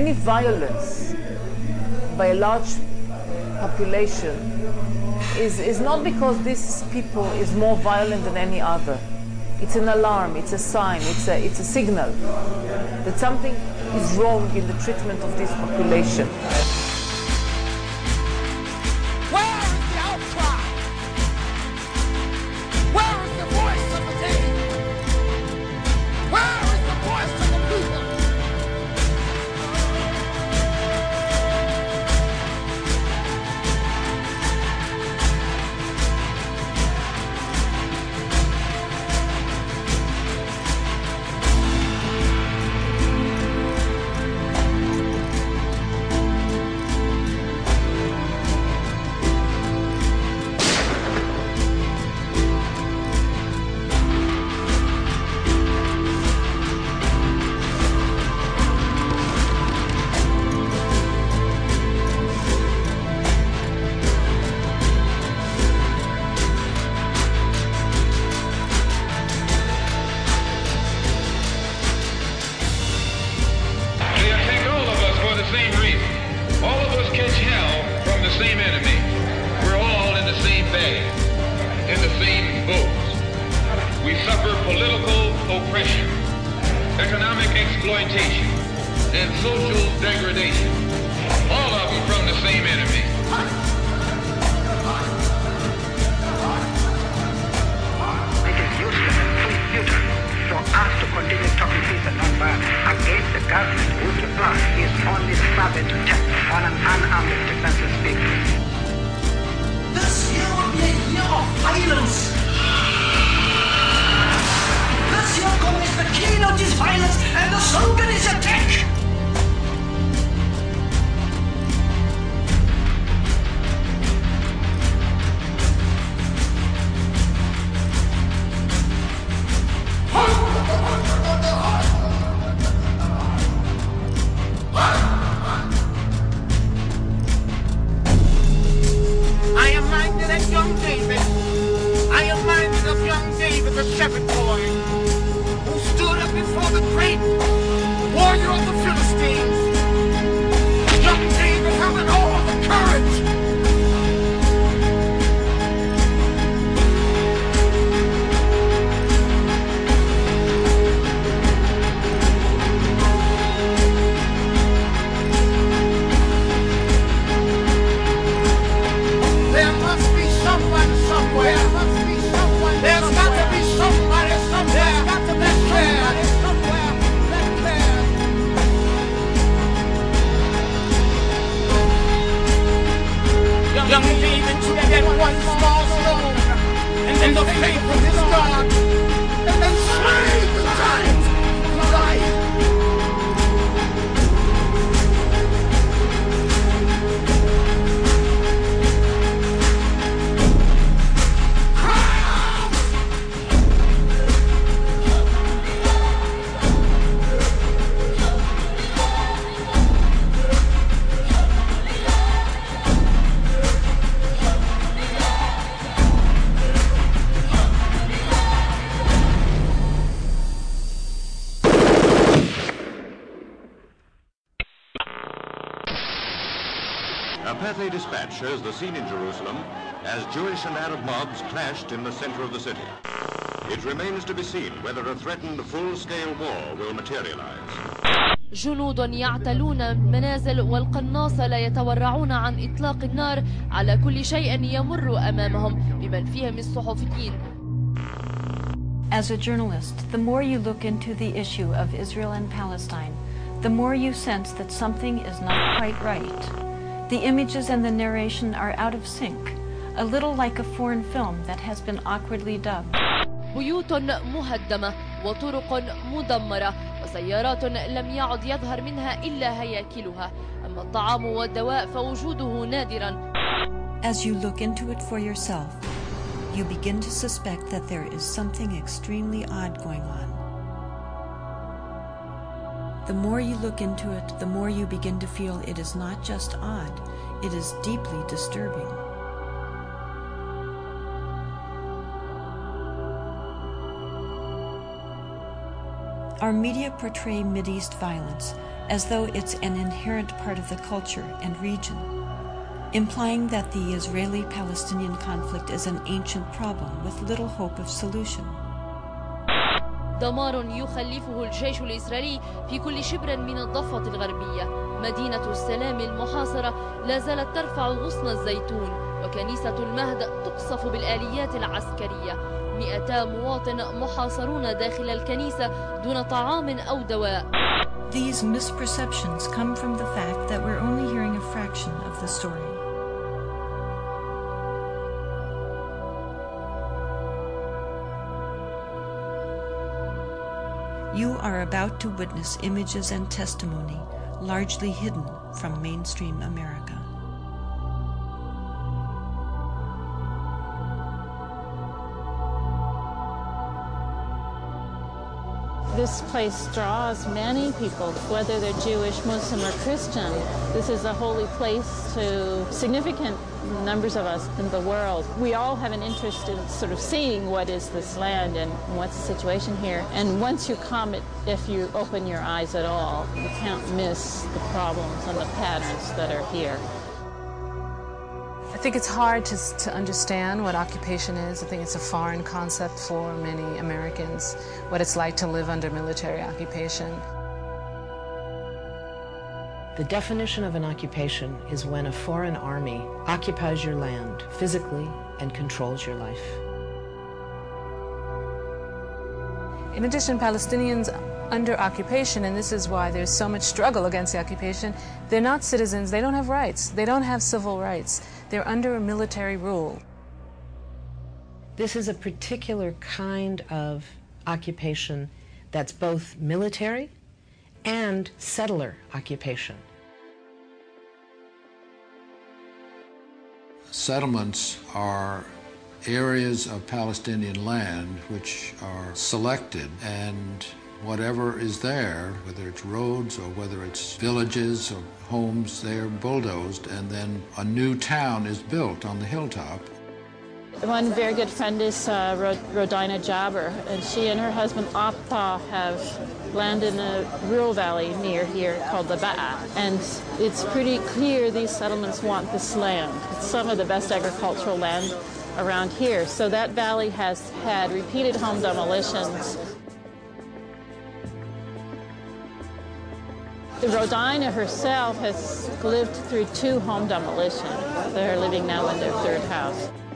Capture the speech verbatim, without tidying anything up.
any violence by a large population is, is not because this people is more violent than any other. It's an alarm, it's a sign, it's a, it's a signal that something is wrong in the treatment of this population. Where is the outcry? Where is the voice of the day? Where is the voice of the people? Exploitation and social degradation, all of them from the same enemy. It is useless and futile for us to continue talking peace and non-violence against the government whose reply is only savage attack on an unarmed defenseless people. This year will be a year of violence. This year is the keynote is violence and the slogan is attack. I am minded of young David. I am minded of young David, the shepherd boy, who stood up before the great warrior of the Philistines. Young David having all the courage. There must be someone somewhere. There must be someone. There's got to be somebody somewhere. There's got to be somebody somewhere that cares. Young David took that one small stone and then the faith of his God and then slayed the giant Goliath. A Pathé dispatch shows the scene in Jerusalem as Jewish and Arab mobs clashed in the center of the city. It remains to be seen whether a threatened full-scale war will materialize. جنود يعتلون المنازل والقناصة لا يتورعون عن إطلاق النار على كل شيء يمر أمامهم بمن فيها من الصحفيين. As a journalist, the more you look into the issue of Israel and Palestine, the more you sense that something is not quite right. The images and the narration are out of sync, a little like a foreign film that has been awkwardly dubbed. بيوت مهدمة وطرق مدمرة وسيارات لم يعد يظهر منها إلا هياكلها، أما الطعام والدواء فوجوده نادرا. As you look into it for yourself, you begin to suspect that there is something extremely odd going on. The more you look into it, the more you begin to feel it is not just odd, it is deeply disturbing. Our media portray Mideast violence as though it's an inherent part of the culture and region, implying that the Israeli-Palestinian conflict is an ancient problem with little hope of solution. دمار يخلفه الجيش الإسرائيلي في كل شبر من الضفة الغربية. مدينة السلام المحاصرة لا زالت ترفع غصن الزيتون، وكنيسة المهد تقصف بالآليات العسكرية. مئتا مواطن محاصرون داخل الكنيسة دون طعام أو دواء. These misperceptions come from the fact that we're only hearing a fraction of the story. You are about to witness images and testimony largely hidden from mainstream America. This place draws many people, whether they're Jewish, Muslim, or Christian. This is a holy place to significant numbers of us in the world. We all have an interest in sort of seeing what is this land and what's the situation here. And once you come, if you open your eyes at all, you can't miss the problems and the patterns that are here. I think it's hard to, to understand what occupation is. I think it's a foreign concept for many Americans, what it's like to live under military occupation. The definition of an occupation is when a foreign army occupies your land physically and controls your life. In addition, Palestinians under occupation, and this is why there's so much struggle against the occupation, they're not citizens, they don't have rights, they don't have civil rights. They're under a military rule. This is a particular kind of occupation that's both military and settler occupation. Settlements are areas of Palestinian land which are selected, and whatever is there, whether it's roads or whether it's villages or homes, they're bulldozed, and then a new town is built on the hilltop. One very good friend is uh, Rodina Jabber, and she and her husband Appa have land in a rural valley near here called the Ba'a. And it's pretty clear these settlements want this land. It's some of the best agricultural land around here. So that valley has had repeated home demolitions. Rodina herself has lived through two home demolitions. They're living now in their third house.